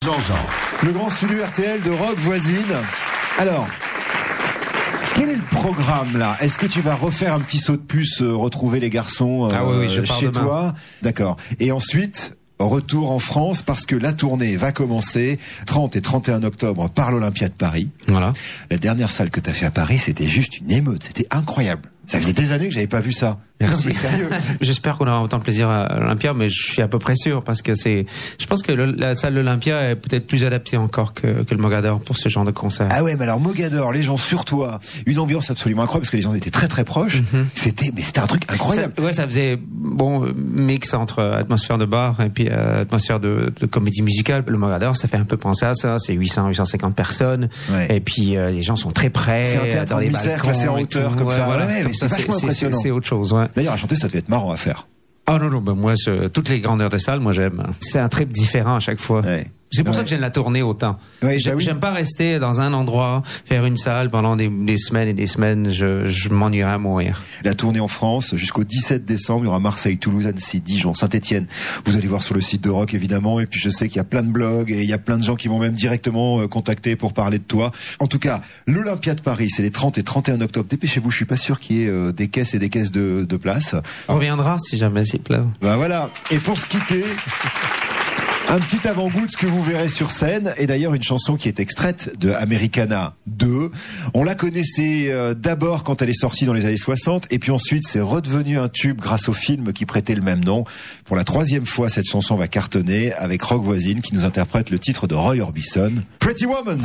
Jean-Jean. Le grand studio RTL de Rock Voisine. Alors, quel est le programme là? Est-ce que tu vas refaire un petit saut de puce, retrouver les garçons je pars chez demain. toi? D'accord. Et ensuite, retour en France parce que la tournée va commencer 30 et 31 octobre par l'Olympia de Paris. Voilà. La dernière salle que tu as fait à Paris, c'était juste une émeute. C'était incroyable. Ça faisait des années que j'avais pas vu ça. Merci. Non, mais sérieux. J'espère qu'on aura autant de plaisir à l'Olympia, mais je suis à peu près sûr parce que je pense que la salle de l'Olympia est peut-être plus adaptée encore que le Mogador pour ce genre de concert. Ah ouais, mais alors Mogador, les gens sur toi, une ambiance absolument incroyable parce que les gens étaient très très proches. C'était un truc incroyable. Ça faisait mix entre atmosphère de bar et puis atmosphère de comédie musicale. Le Mogador, ça fait un peu penser à ça. C'est 850 personnes. Ouais. Et puis les gens sont très près. C'est un théâtre dans les balcons, classé en hauteur comme ça. Voilà, ouais, comme c'est vachement impressionnant. C'est autre chose. Ouais. D'ailleurs, à chanter, ça devait être marrant à faire. Oh non, moi, toutes les grandeurs de salle, moi j'aime. C'est un trip différent à chaque fois. Ouais. C'est pour ça que j'aime la tournée autant. Ouais, j'aime pas rester dans un endroit, faire une salle pendant des semaines et des semaines. Je m'ennuierais à mourir. La tournée en France jusqu'au 17 décembre, il y aura Marseille, Toulouse, Annecy, Dijon, Saint-Étienne. Vous allez voir sur le site de Rock évidemment. Et puis je sais qu'il y a plein de blogs et il y a plein de gens qui m'ont même directement contacté pour parler de toi. En tout cas, l'Olympia de Paris, c'est les 30 et 31 octobre. Dépêchez-vous, je suis pas sûr qu'il y ait des caisses et des caisses de places. On reviendra si jamais c'est plein. Bah voilà. Et pour se quitter, un petit avant-goût de ce que vous verrez sur scène, et d'ailleurs une chanson qui est extraite de Americana 2. On la connaissait d'abord quand elle est sortie dans les années 60, et puis ensuite c'est redevenu un tube grâce au film qui prêtait le même nom. Pour la 3e fois, cette chanson va cartonner avec Rock Voisine qui nous interprète le titre de Roy Orbison, Pretty Woman.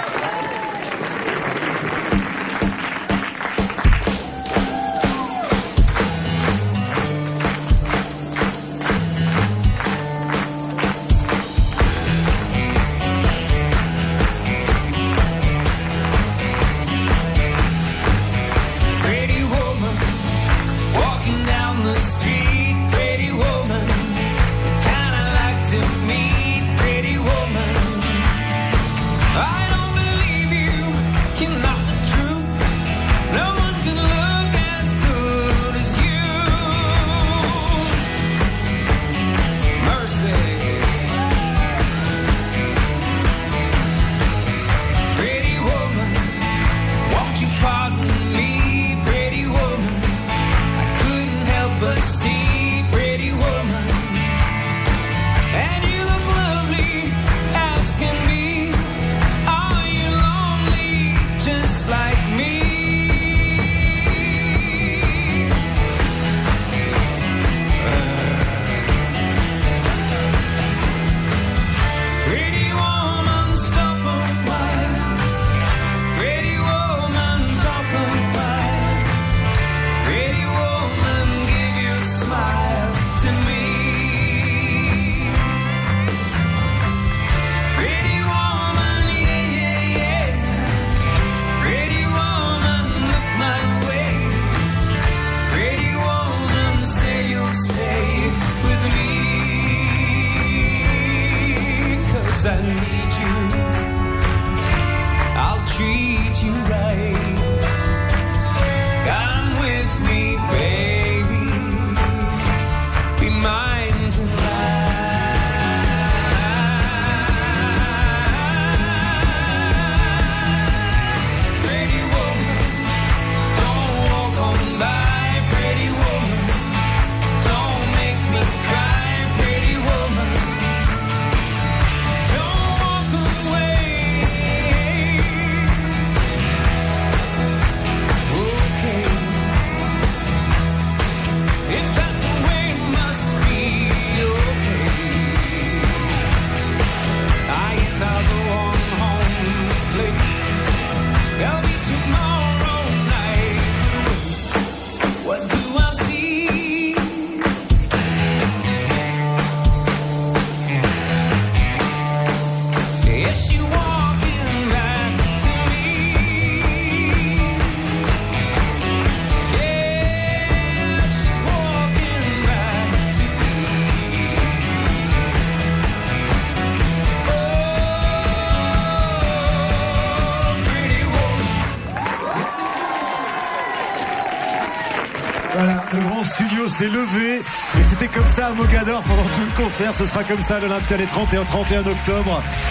Voilà, le grand studio s'est levé et c'était comme ça à Mogador pendant tout le concert. Ce sera comme ça à l'Olympia les 30 et 31 octobre.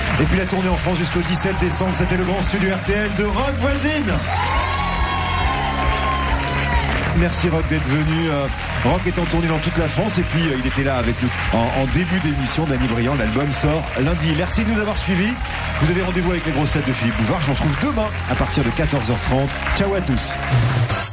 Et puis la tournée en France jusqu'au 17 décembre, c'était le grand studio RTL de Rock Voisine. Merci Rock d'être venu. Rock est en tournée dans toute la France et puis il était là avec nous en début d'émission. Danny Briand, l'album sort lundi. Merci de nous avoir suivis. Vous avez rendez-vous avec les grosses têtes de Philippe Bouvard. Je vous retrouve demain à partir de 14h30. Ciao à tous.